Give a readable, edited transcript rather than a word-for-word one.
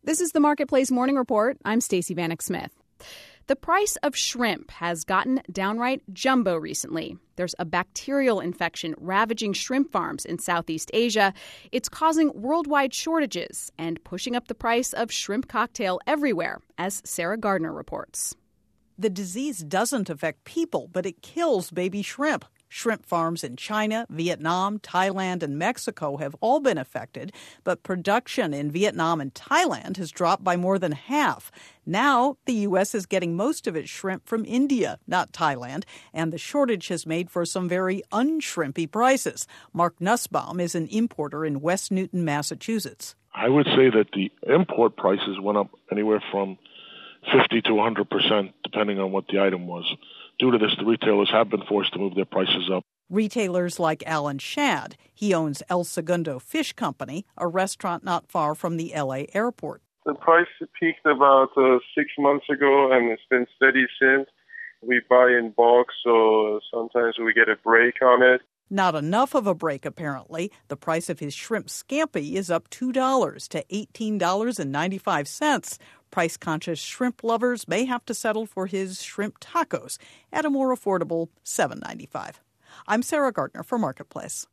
This is the Marketplace Morning Report. I'm Stacey Vanek Smith. The price of shrimp has gotten downright jumbo recently. There's a bacterial infection ravaging shrimp farms in Southeast Asia. It's causing worldwide shortages and pushing up the price of shrimp cocktail everywhere, as Sarah Gardner reports. The disease doesn't affect people, but it kills baby shrimp. Shrimp farms in China, Vietnam, Thailand, and Mexico have all been affected, but production in Vietnam and Thailand has dropped by more than half. Now, the U.S. is getting most of its shrimp from India, not Thailand, and the shortage has made for some very unshrimpy prices. Mark Nussbaum is an importer in West Newton, Massachusetts. I would say that the import prices went up anywhere from 50 to 100%, depending on what the item was. Due to this, the retailers have been forced to move their prices up. Retailers like Alan Shad. He owns El Segundo Fish Company, a restaurant not far from the L.A. airport. The price peaked about 6 months ago, and it's been steady since. We buy in bulk, so sometimes we get a break on it. Not enough of a break, apparently. The price of his shrimp scampi is up $2 to $18.95. Price-conscious shrimp lovers may have to settle for his shrimp tacos at a more affordable $7.95. I'm Sarah Gardner for Marketplace.